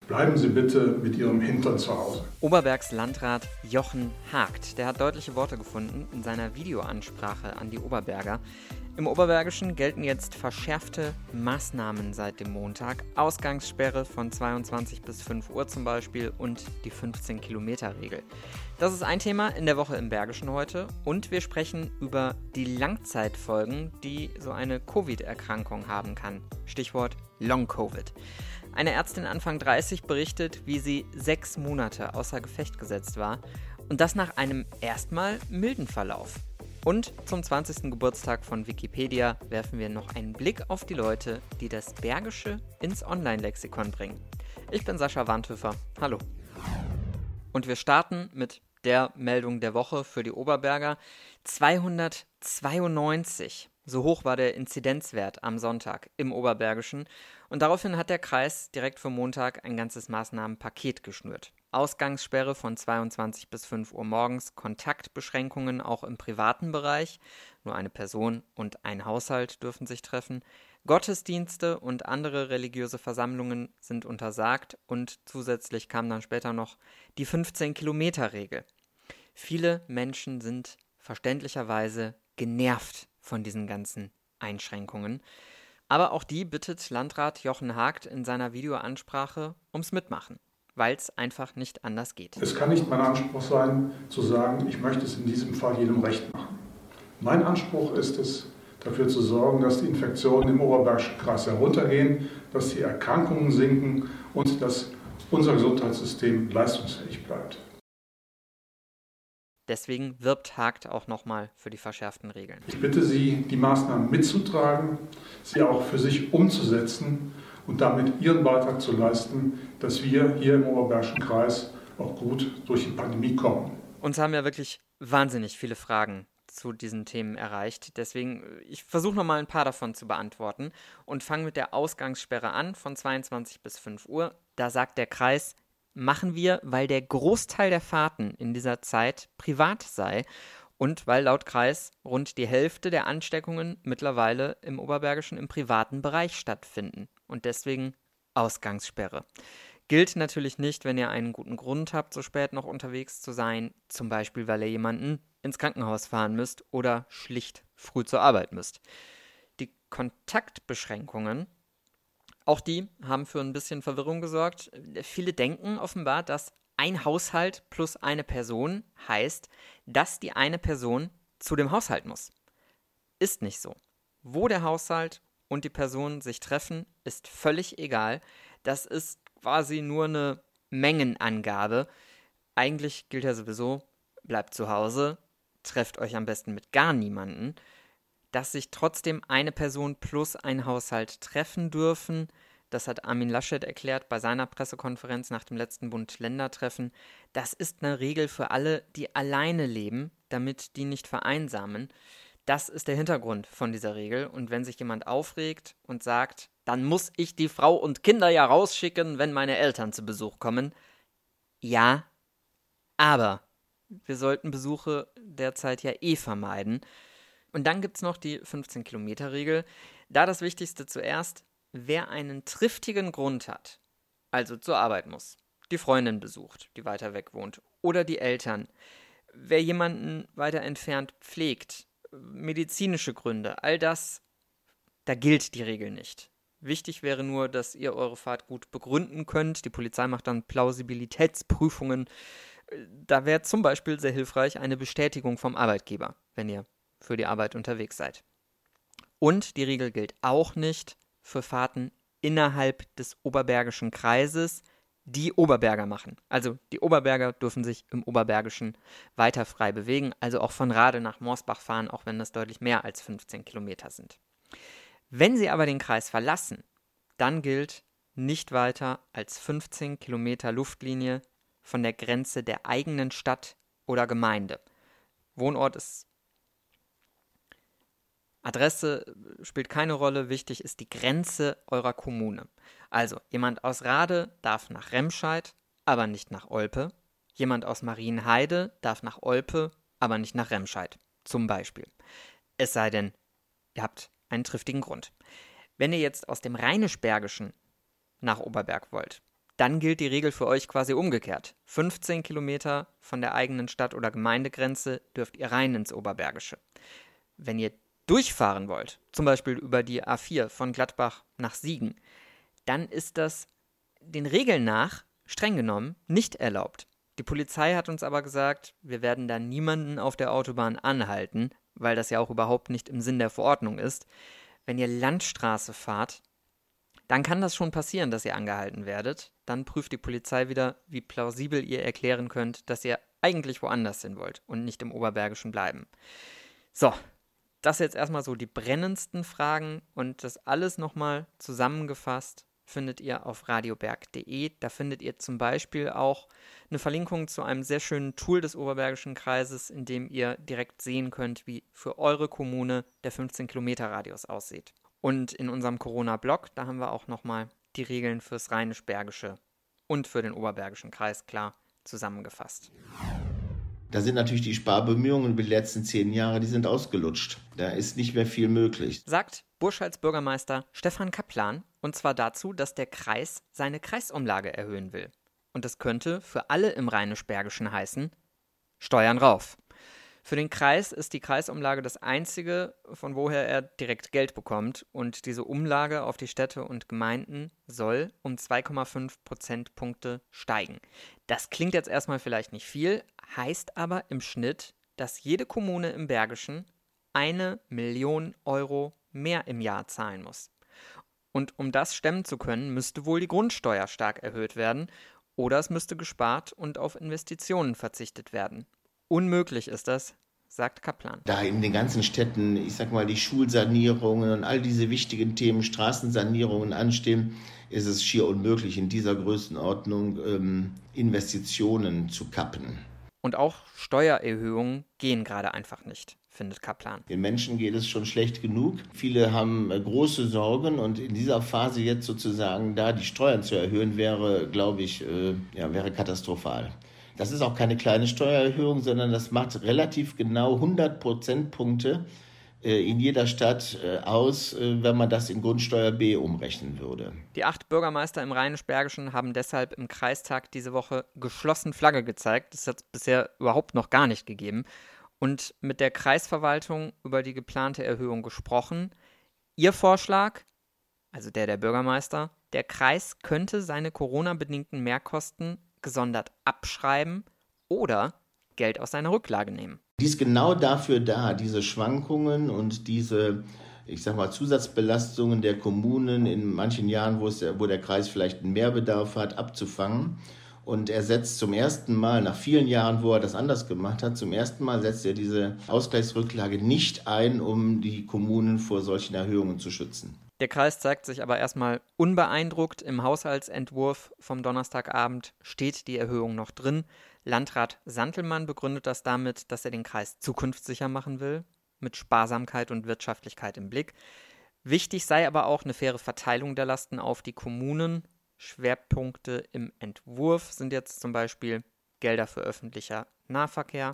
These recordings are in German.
Bleiben Sie bitte mit Ihrem Hintern zu Hause. Oberbergs Landrat Jochen Hagt, der hat deutliche Worte gefunden in seiner Videoansprache an die Oberberger. Im Oberbergischen gelten jetzt verschärfte Maßnahmen seit dem Montag. Ausgangssperre von 22 bis 5 Uhr zum Beispiel und die 15-Kilometer-Regel. Das ist ein Thema in der Woche im Bergischen heute und wir sprechen über die Langzeitfolgen, die so eine Covid-Erkrankung haben kann. Stichwort Long-Covid. Eine Ärztin Anfang 30 berichtet, wie sie 6 Monate außer Gefecht gesetzt war und das nach einem erstmal milden Verlauf. Und zum 20. Geburtstag von Wikipedia werfen wir noch einen Blick auf die Leute, die das Bergische ins Online-Lexikon bringen. Ich bin Sascha Wandhöfer. Hallo. Und wir starten mit der Meldung der Woche für die Oberberger. 292. So hoch war der Inzidenzwert am Sonntag im Oberbergischen. Und daraufhin hat der Kreis direkt für Montag ein ganzes Maßnahmenpaket geschnürt. Ausgangssperre von 22 bis 5 Uhr morgens, Kontaktbeschränkungen auch im privaten Bereich. Nur eine Person und ein Haushalt dürfen sich treffen. Gottesdienste und andere religiöse Versammlungen sind untersagt. Und zusätzlich kam dann später noch die 15-Kilometer-Regel. Viele Menschen sind verständlicherweise genervt von diesen ganzen Einschränkungen. Aber auch die bittet Landrat Jochen Hagt in seiner Videoansprache ums Mitmachen, weil es einfach nicht anders geht. Es kann nicht mein Anspruch sein, zu sagen, ich möchte es in diesem Fall jedem recht machen. Mein Anspruch ist es, dafür zu sorgen, dass die Infektionen im Oberbergischen Kreis heruntergehen, dass die Erkrankungen sinken und dass unser Gesundheitssystem leistungsfähig bleibt. Deswegen wirbt Hagt auch nochmal für die verschärften Regeln. Ich bitte Sie, die Maßnahmen mitzutragen, sie auch für sich umzusetzen und damit Ihren Beitrag zu leisten, dass wir hier im Oberbergischen Kreis auch gut durch die Pandemie kommen. Uns haben ja wirklich wahnsinnig viele Fragen zu diesen Themen erreicht. Deswegen, ich versuche nochmal ein paar davon zu beantworten und fange mit der Ausgangssperre an von 22 bis 5 Uhr. Da sagt der Kreis, machen wir, weil der Großteil der Fahrten in dieser Zeit privat sei und weil laut Kreis rund die Hälfte der Ansteckungen mittlerweile im Oberbergischen im privaten Bereich stattfinden. Und deswegen Ausgangssperre. Gilt natürlich nicht, wenn ihr einen guten Grund habt, so spät noch unterwegs zu sein, zum Beispiel, weil ihr jemanden ins Krankenhaus fahren müsst oder schlicht früh zur Arbeit müsst. Die Kontaktbeschränkungen, auch die haben für ein bisschen Verwirrung gesorgt. Viele denken offenbar, dass ein Haushalt plus eine Person heißt, dass die eine Person zu dem Haushalt muss. Ist nicht so. Wo der Haushalt und die Person sich treffen, ist völlig egal. Das ist quasi nur eine Mengenangabe. Eigentlich gilt ja sowieso, bleibt zu Hause, trefft euch am besten mit gar niemanden. Dass sich trotzdem eine Person plus ein Haushalt treffen dürfen, das hat Armin Laschet erklärt bei seiner Pressekonferenz nach dem letzten Bund-Länder-Treffen. Das ist eine Regel für alle, die alleine leben, damit die nicht vereinsamen. Das ist der Hintergrund von dieser Regel. Und wenn sich jemand aufregt und sagt, dann muss ich die Frau und Kinder ja rausschicken, wenn meine Eltern zu Besuch kommen. Ja, aber wir sollten Besuche derzeit ja vermeiden. Und dann gibt es noch die 15-Kilometer-Regel. Da das Wichtigste zuerst, wer einen triftigen Grund hat, also zur Arbeit muss, die Freundin besucht, die weiter weg wohnt, oder die Eltern, wer jemanden weiter entfernt pflegt, medizinische Gründe, all das, da gilt die Regel nicht. Wichtig wäre nur, dass ihr eure Fahrt gut begründen könnt. Die Polizei macht dann Plausibilitätsprüfungen. Da wäre zum Beispiel sehr hilfreich eine Bestätigung vom Arbeitgeber, wenn ihr für die Arbeit unterwegs seid. Und die Regel gilt auch nicht für Fahrten innerhalb des Oberbergischen Kreises, die Oberberger machen. Also die Oberberger dürfen sich im Oberbergischen weiter frei bewegen, also auch von Rade nach Morsbach fahren, auch wenn das deutlich mehr als 15 Kilometer sind. Wenn sie aber den Kreis verlassen, dann gilt nicht weiter als 15 Kilometer Luftlinie von der Grenze der eigenen Stadt oder Gemeinde. Wohnort ist Adresse spielt keine Rolle, wichtig ist die Grenze eurer Kommune. Also, jemand aus Rade darf nach Remscheid, aber nicht nach Olpe. Jemand aus Marienheide darf nach Olpe, aber nicht nach Remscheid, zum Beispiel. Es sei denn, ihr habt einen triftigen Grund. Wenn ihr jetzt aus dem Rheinisch-Bergischen nach Oberberg wollt, dann gilt die Regel für euch quasi umgekehrt. 15 Kilometer von der eigenen Stadt- oder Gemeindegrenze dürft ihr rein ins Oberbergische. Wenn ihr durchfahren wollt, zum Beispiel über die A4 von Gladbach nach Siegen, dann ist das den Regeln nach, streng genommen, nicht erlaubt. Die Polizei hat uns aber gesagt, wir werden da niemanden auf der Autobahn anhalten, weil das ja auch überhaupt nicht im Sinn der Verordnung ist. Wenn ihr Landstraße fahrt, dann kann das schon passieren, dass ihr angehalten werdet. Dann prüft die Polizei wieder, wie plausibel ihr erklären könnt, dass ihr eigentlich woanders hin wollt und nicht im Oberbergischen bleiben. So, das jetzt erstmal so die brennendsten Fragen und das alles nochmal zusammengefasst findet ihr auf radioberg.de. Da findet ihr zum Beispiel auch eine Verlinkung zu einem sehr schönen Tool des Oberbergischen Kreises, in dem ihr direkt sehen könnt, wie für eure Kommune der 15-Kilometer-Radius aussieht. Und in unserem Corona-Blog, da haben wir auch nochmal die Regeln fürs Rheinisch-Bergische und für den Oberbergischen Kreis klar zusammengefasst. Da sind natürlich die Sparbemühungen über die letzten 10 Jahre, die sind ausgelutscht. Da ist nicht mehr viel möglich. Sagt Burschalds Bürgermeister Stefan Kaplan, und zwar dazu, dass der Kreis seine Kreisumlage erhöhen will. Und das könnte für alle im Rheinisch-Bergischen heißen, Steuern rauf. Für den Kreis ist die Kreisumlage das Einzige, von woher er direkt Geld bekommt. Und diese Umlage auf die Städte und Gemeinden soll um 2,5 Prozentpunkte steigen. Das klingt jetzt erstmal vielleicht nicht viel, heißt aber im Schnitt, dass jede Kommune im Bergischen 1 Million Euro mehr im Jahr zahlen muss. Und um das stemmen zu können, müsste wohl die Grundsteuer stark erhöht werden oder es müsste gespart und auf Investitionen verzichtet werden. Unmöglich ist das, sagt Kaplan. Da in den ganzen Städten, ich sag mal, die Schulsanierungen und all diese wichtigen Themen, Straßensanierungen anstehen, ist es schier unmöglich, in dieser Größenordnung Investitionen zu kappen. Und auch Steuererhöhungen gehen gerade einfach nicht, findet Kaplan. Den Menschen geht es schon schlecht genug. Viele haben große Sorgen und in dieser Phase jetzt sozusagen da die Steuern zu erhöhen, wäre, glaube ich, wäre katastrophal. Das ist auch keine kleine Steuererhöhung, sondern das macht relativ genau 100 Prozentpunkte in jeder Stadt aus, wenn man das in Grundsteuer B umrechnen würde. Die 8 Bürgermeister im Rheinisch-Bergischen haben deshalb im Kreistag diese Woche geschlossen Flagge gezeigt. Das hat es bisher überhaupt noch gar nicht gegeben. Und mit der Kreisverwaltung über die geplante Erhöhung gesprochen. Ihr Vorschlag, also der Bürgermeister, der Kreis könnte seine Corona-bedingten Mehrkosten gesondert abschreiben oder Geld aus seiner Rücklage nehmen. Die ist genau dafür da, diese Schwankungen und diese, ich sag mal, Zusatzbelastungen der Kommunen in manchen Jahren, wo der Kreis vielleicht einen Mehrbedarf hat, abzufangen. Und er setzt zum ersten Mal, nach vielen Jahren, wo er das anders gemacht hat, zum ersten Mal setzt er diese Ausgleichsrücklage nicht ein, um die Kommunen vor solchen Erhöhungen zu schützen. Der Kreis zeigt sich aber erstmal unbeeindruckt. Im Haushaltsentwurf vom Donnerstagabend steht die Erhöhung noch drin. Landrat Santelmann begründet das damit, dass er den Kreis zukunftssicher machen will, mit Sparsamkeit und Wirtschaftlichkeit im Blick. Wichtig sei aber auch eine faire Verteilung der Lasten auf die Kommunen. Schwerpunkte im Entwurf sind jetzt zum Beispiel Gelder für öffentlichen Nahverkehr,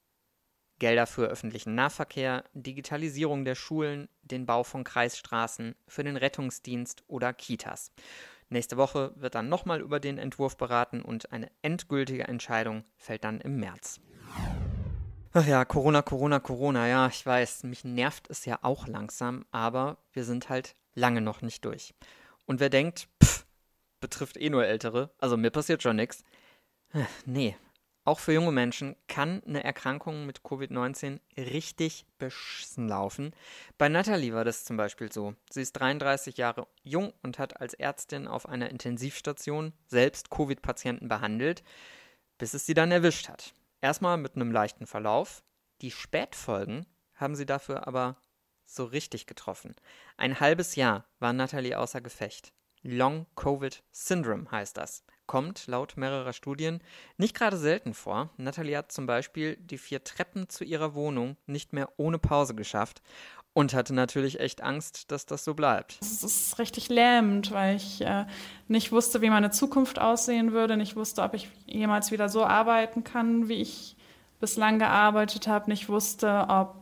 Digitalisierung der Schulen, den Bau von Kreisstraßen, für den Rettungsdienst oder Kitas. Nächste Woche wird dann nochmal über den Entwurf beraten und eine endgültige Entscheidung fällt dann im März. Ach ja, Corona, ja, ich weiß, mich nervt es ja auch langsam, aber wir sind halt lange noch nicht durch. Und wer denkt, betrifft eh nur Ältere, also mir passiert schon nichts. Nee, auch für junge Menschen kann eine Erkrankung mit Covid-19 richtig beschissen laufen. Bei Nathalie war das zum Beispiel so. Sie ist 33 Jahre jung und hat als Ärztin auf einer Intensivstation selbst Covid-Patienten behandelt, bis es sie dann erwischt hat. Erstmal mit einem leichten Verlauf. Die Spätfolgen haben sie dafür aber so richtig getroffen. Ein halbes Jahr war Nathalie außer Gefecht. Long Covid Syndrome heißt das. Kommt laut mehrerer Studien nicht gerade selten vor. Nathalie hat zum Beispiel die 4 Treppen zu ihrer Wohnung nicht mehr ohne Pause geschafft und hatte natürlich echt Angst, dass das so bleibt. Es ist richtig lähmend, weil ich nicht wusste, wie meine Zukunft aussehen würde, nicht wusste, ob ich jemals wieder so arbeiten kann, wie ich bislang gearbeitet habe, nicht wusste, ob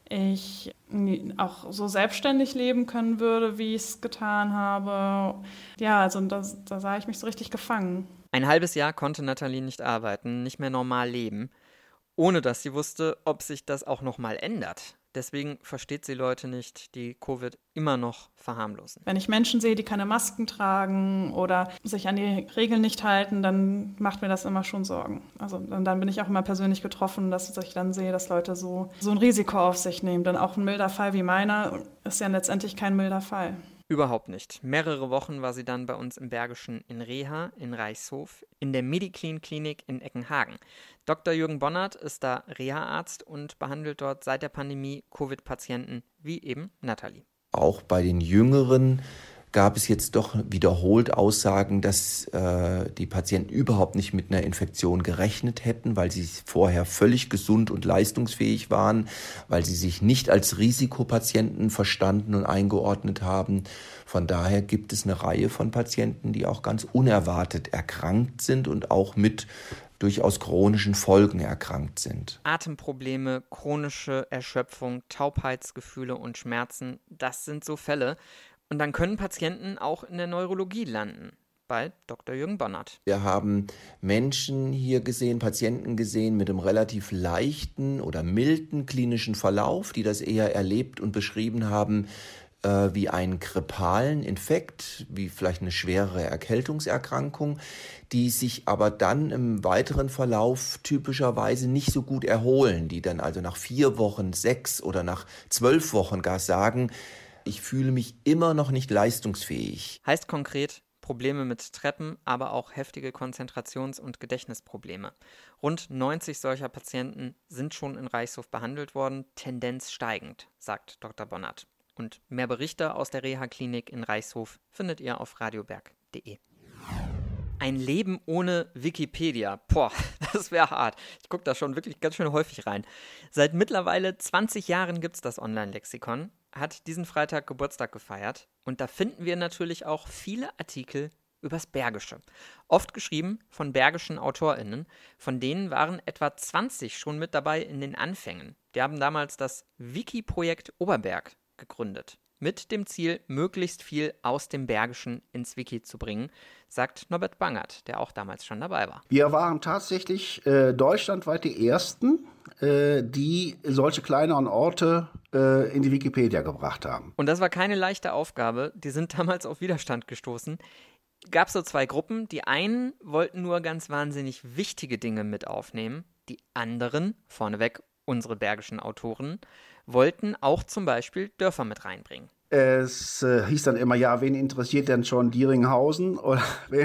ich auch so selbstständig leben können würde, wie ich es getan habe. Ja, also da sah ich mich so richtig gefangen. Ein halbes Jahr konnte Nathalie nicht arbeiten, nicht mehr normal leben, ohne dass sie wusste, ob sich das auch nochmal ändert. Deswegen versteht sie Leute nicht, die Covid immer noch verharmlosen. Wenn ich Menschen sehe, die keine Masken tragen oder sich an die Regeln nicht halten, dann macht mir das immer schon Sorgen. Also dann bin ich auch immer persönlich getroffen, dass ich dann sehe, dass Leute so ein Risiko auf sich nehmen. Denn auch ein milder Fall wie meiner ist ja letztendlich kein milder Fall. Überhaupt nicht. Mehrere Wochen war sie dann bei uns im Bergischen in Reha in Reichshof, in der Mediclean-Klinik in Eckenhagen. Dr. Jürgen Bonnert ist da Reha-Arzt und behandelt dort seit der Pandemie Covid-Patienten wie eben Nathalie. Auch bei den Jüngeren gab es jetzt doch wiederholt Aussagen, dass die Patienten überhaupt nicht mit einer Infektion gerechnet hätten, weil sie vorher völlig gesund und leistungsfähig waren, weil sie sich nicht als Risikopatienten verstanden und eingeordnet haben. Von daher gibt es eine Reihe von Patienten, die auch ganz unerwartet erkrankt sind und auch mit durchaus chronischen Folgen erkrankt sind. Atemprobleme, chronische Erschöpfung, Taubheitsgefühle und Schmerzen, das sind so Fälle. Und dann können Patienten auch in der Neurologie landen, bei Dr. Jürgen Bonnert. Wir haben Menschen hier gesehen, Patienten gesehen mit einem relativ leichten oder milden klinischen Verlauf, die das eher erlebt und beschrieben haben wie einen grippalen Infekt, wie vielleicht eine schwerere Erkältungserkrankung, die sich aber dann im weiteren Verlauf typischerweise nicht so gut erholen, die dann also nach 4 Wochen, 6 oder nach 12 Wochen gar sagen, ich fühle mich immer noch nicht leistungsfähig. Heißt konkret Probleme mit Treppen, aber auch heftige Konzentrations- und Gedächtnisprobleme. Rund 90 solcher Patienten sind schon in Reichshof behandelt worden, Tendenz steigend, sagt Dr. Bonnert. Und mehr Berichte aus der Reha-Klinik in Reichshof findet ihr auf radioberg.de. Ein Leben ohne Wikipedia. Boah, das wäre hart. Ich gucke da schon wirklich ganz schön häufig rein. Seit mittlerweile 20 Jahren gibt es das Online-Lexikon, hat diesen Freitag Geburtstag gefeiert. Und da finden wir natürlich auch viele Artikel übers Bergische. Oft geschrieben von bergischen AutorInnen. Von denen waren etwa 20 schon mit dabei in den Anfängen. Die haben damals das Wiki-Projekt Oberberg gegründet. Mit dem Ziel, möglichst viel aus dem Bergischen ins Wiki zu bringen, sagt Norbert Bangert, der auch damals schon dabei war. Wir waren tatsächlich deutschlandweit die Ersten, die solche kleineren Orte in die Wikipedia gebracht haben. Und das war keine leichte Aufgabe. Die sind damals auf Widerstand gestoßen. Gab so 2 Gruppen. Die einen wollten nur ganz wahnsinnig wichtige Dinge mit aufnehmen. Die anderen, vorneweg unsere bergischen Autoren, wollten auch zum Beispiel Dörfer mit reinbringen. Es hieß dann immer, ja, wen interessiert denn schon Dieringhausen? Oder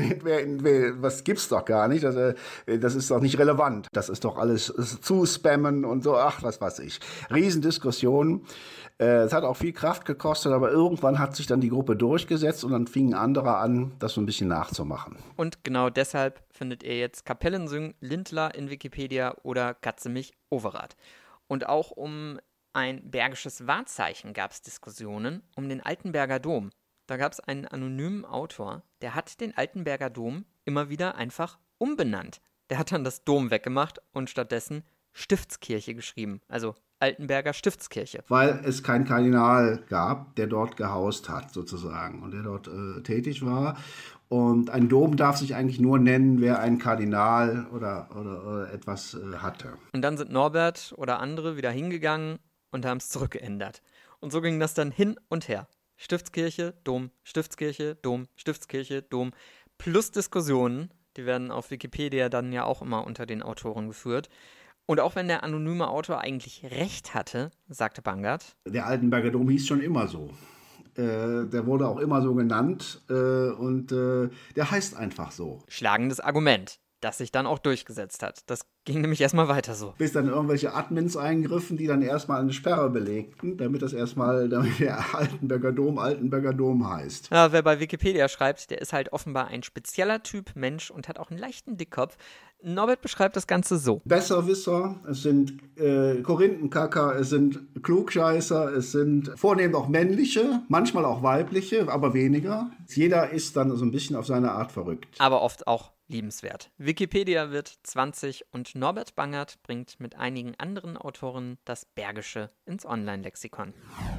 was gibt's doch gar nicht? Das ist doch nicht relevant. Das ist doch alles zuspammen und so, ach, was weiß ich. Riesendiskussionen. Es hat auch viel Kraft gekostet, aber irgendwann hat sich dann die Gruppe durchgesetzt und dann fingen andere an, das so ein bisschen nachzumachen. Und genau deshalb findet ihr jetzt Kapellensüng Lindler in Wikipedia oder Katzemich Overath. Und auch um ein bergisches Wahrzeichen gab es Diskussionen um den Altenberger Dom. Da gab es einen anonymen Autor, der hat den Altenberger Dom immer wieder einfach umbenannt. Der hat dann das Dom weggemacht und stattdessen Stiftskirche geschrieben, also Altenberger Stiftskirche. Weil es keinen Kardinal gab, der dort gehaust hat sozusagen und der dort tätig war. Und ein Dom darf sich eigentlich nur nennen, wer einen Kardinal oder etwas hatte. Und dann sind Norbert oder andere wieder hingegangen und haben es zurückgeändert. Und so ging das dann hin und her. Stiftskirche, Dom, Stiftskirche, Dom, Stiftskirche, Dom. Plus Diskussionen, die werden auf Wikipedia dann ja auch immer unter den Autoren geführt. Und auch wenn der anonyme Autor eigentlich recht hatte, sagte Bangert, der Altenberger Dom hieß schon immer so. Der wurde auch immer so genannt und der heißt einfach so. Schlagendes Argument, das sich dann auch durchgesetzt hat. Das ging nämlich erstmal weiter so. Bis dann irgendwelche Admins eingriffen, die dann erstmal eine Sperre belegten, damit der Altenberger Dom heißt. Ja, wer bei Wikipedia schreibt, der ist halt offenbar ein spezieller Typ Mensch und hat auch einen leichten Dickkopf. Norbert beschreibt das Ganze so. Besserwisser, es sind Korinthenkacker, es sind Klugscheißer, es sind vornehmlich auch männliche, manchmal auch weibliche, aber weniger. Jeder ist dann so ein bisschen auf seine Art verrückt. Aber oft auch liebenswert. Wikipedia wird 20 und Norbert Bangert bringt mit einigen anderen Autoren das Bergische ins Online-Lexikon.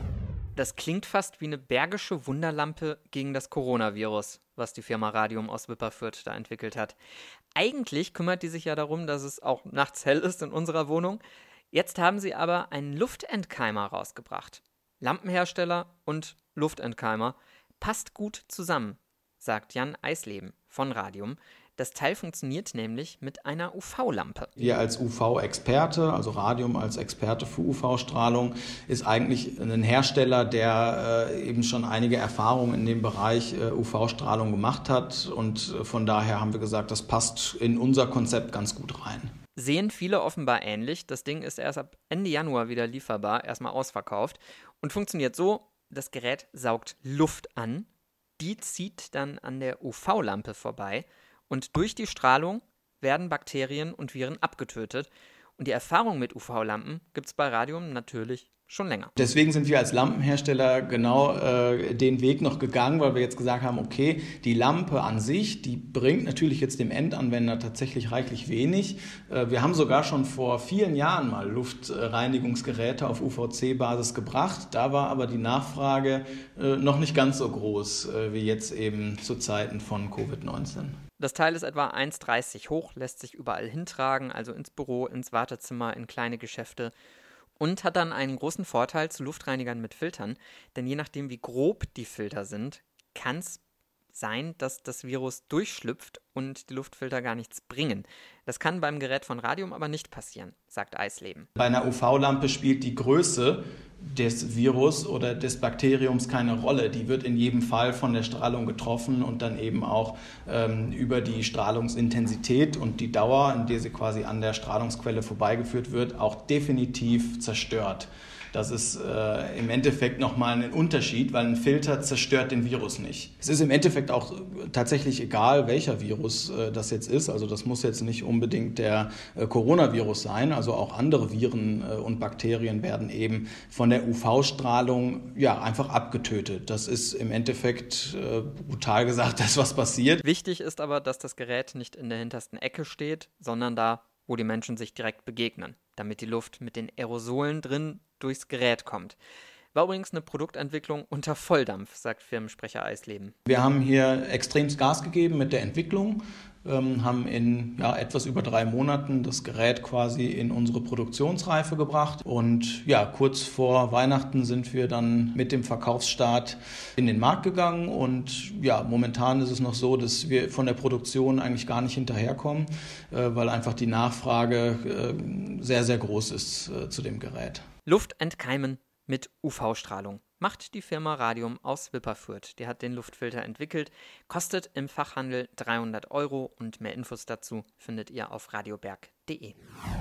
Das klingt fast wie eine bergische Wunderlampe gegen das Coronavirus, was die Firma Radium aus Wipperfürth da entwickelt hat. Eigentlich kümmert die sich ja darum, dass es auch nachts hell ist in unserer Wohnung. Jetzt haben sie aber einen Luftentkeimer rausgebracht. Lampenhersteller und Luftentkeimer passt gut zusammen, sagt Jan Eisleben von Radium. Das Teil funktioniert nämlich mit einer UV-Lampe. Wir als UV-Experte, also Radium als Experte für UV-Strahlung, ist eigentlich ein Hersteller, der eben schon einige Erfahrungen in dem Bereich UV-Strahlung gemacht hat. Und von daher haben wir gesagt, das passt in unser Konzept ganz gut rein. Sehen viele offenbar ähnlich. Das Ding ist erst ab Ende Januar wieder lieferbar, erstmal ausverkauft und funktioniert so, das Gerät saugt Luft an, die zieht dann an der UV-Lampe vorbei und durch die Strahlung werden Bakterien und Viren abgetötet. Und die Erfahrung mit UV-Lampen gibt es bei Radium natürlich schon länger. Deswegen sind wir als Lampenhersteller genau den Weg noch gegangen, weil wir jetzt gesagt haben, okay, die Lampe an sich, die bringt natürlich jetzt dem Endanwender tatsächlich reichlich wenig. Wir haben sogar schon vor vielen Jahren mal Luftreinigungsgeräte auf UVC-Basis gebracht. Da war aber die Nachfrage noch nicht ganz so groß wie jetzt eben zu Zeiten von Covid-19. Das Teil ist etwa 1,30 hoch, lässt sich überall hintragen, also ins Büro, ins Wartezimmer, in kleine Geschäfte. Und hat dann einen großen Vorteil zu Luftreinigern mit Filtern, denn je nachdem, wie grob die Filter sind, kann es sein, dass das Virus durchschlüpft und die Luftfilter gar nichts bringen. Das kann beim Gerät von Radium aber nicht passieren, sagt Eisleben. Bei einer UV-Lampe spielt die Größe des Virus oder des Bakteriums keine Rolle. Die wird in jedem Fall von der Strahlung getroffen und dann eben auch über die Strahlungsintensität und die Dauer, in der sie quasi an der Strahlungsquelle vorbeigeführt wird, auch definitiv zerstört. Das ist im Endeffekt nochmal ein Unterschied, weil ein Filter zerstört den Virus nicht. Es ist im Endeffekt auch tatsächlich egal, welcher Virus das jetzt ist. Also das muss jetzt nicht unbedingt der Coronavirus sein. Also auch andere Viren und Bakterien werden eben von der UV-Strahlung einfach abgetötet. Das ist im Endeffekt brutal gesagt das, was passiert. Wichtig ist aber, dass das Gerät nicht in der hintersten Ecke steht, sondern da, wo die Menschen sich direkt begegnen, damit die Luft mit den Aerosolen drin durchs Gerät kommt. War übrigens eine Produktentwicklung unter Volldampf, sagt Firmensprecher Eisleben. Wir haben hier extremst Gas gegeben mit der Entwicklung, haben in etwas über 3 Monaten das Gerät quasi in unsere Produktionsreife gebracht. Und kurz vor Weihnachten sind wir dann mit dem Verkaufsstart in den Markt gegangen. Und momentan ist es noch so, dass wir von der Produktion eigentlich gar nicht hinterherkommen, weil einfach die Nachfrage sehr, sehr groß ist zu dem Gerät. Luft entkeimen mit UV-Strahlung macht die Firma Radium aus Wipperfürth. Die hat den Luftfilter entwickelt, kostet im Fachhandel 300 € und mehr Infos dazu findet ihr auf radioberg.de.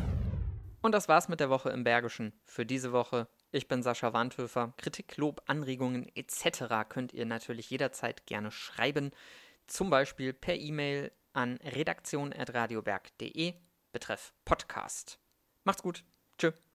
Und das war's mit der Woche im Bergischen für diese Woche. Ich bin Sascha Wandhöfer. Kritik, Lob, Anregungen etc. könnt ihr natürlich jederzeit gerne schreiben. Zum Beispiel per E-Mail an redaktion@radioberg.de betreff Podcast. Macht's gut. Tschö.